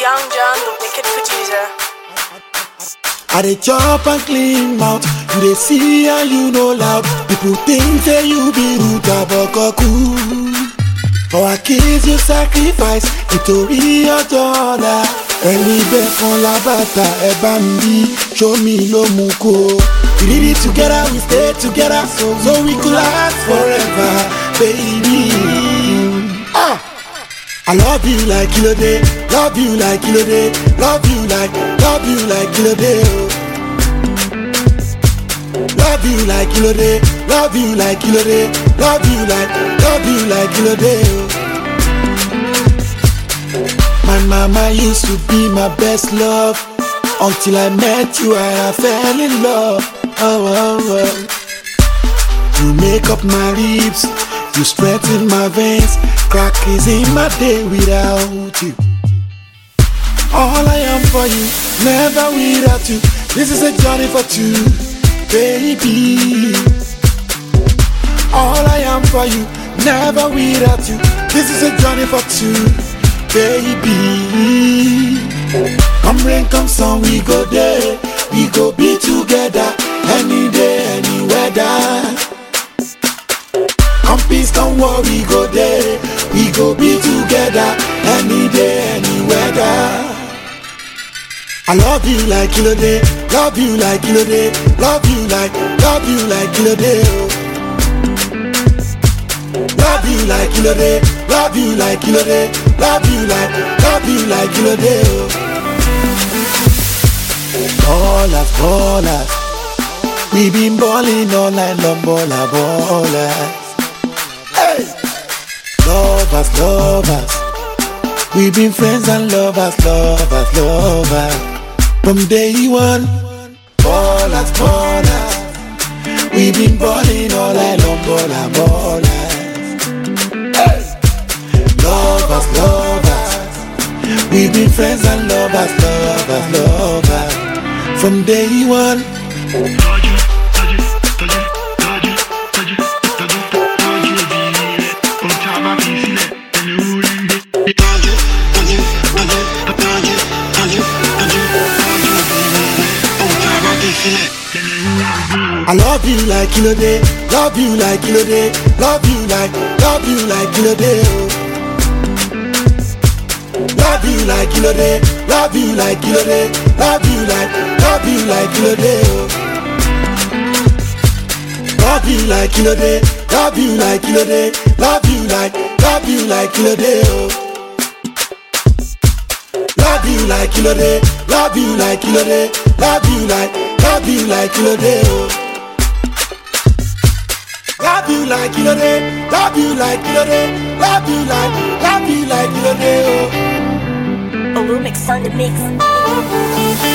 Young John, the wicked producer. I dey chop and clean mouth. You dey see and you know loud. People think say you be rude, but cool. For our kids you sacrifice, nítorí ọjọ́ ọ̀la. Ẹni bẹ́ẹ̀ kan lábàtà ẹ bá mi rí, show me ló mú kó. We did it together, we stay together, so we could last forever, baby. I love you like Kílódé, love you like Kílódé, love you like Kílódé. Love you like Kílódé, love you like Kílódé, love you like Kílódé. My mama used to be my best love. Until I met you I fell in love. Oh. You make up my ribs, you strengthen my veins. Crack is in my day without you. All I am for you, never without you. This is a journey for two, baby. All I am for you, never without you. This is a journey for two, baby. Come rain, come sun, we go there. We go be together, any day, any weather. Come peace, come war, we go there. We go be together, any day, any weather. I love you like Kílódé, love you like Kílódé, love you like Kílódé. Love you like Kílódé, love you like Kílódé, love you like Kílódé. Ballers, we been balling all night long, ballers. Hey, lovers, we been friends and lovers. From day one, ballers, we been balling all night long, ballers. Hey, lovers, we been friends and lovers. From day one. I love you like Kílódé, love you like Kílódé, love you like Kílódé. Love you like Kílódé, love you like Kílódé, love you like Kílódé. Love you like Kílódé, love you like Kílódé, love you like Kílódé. Love you like Kílódé, love you like Kílódé, love you like Kílódé. Love you like Kílódé, love you like Kílódé, love you like Kílódé. A remix on the mix.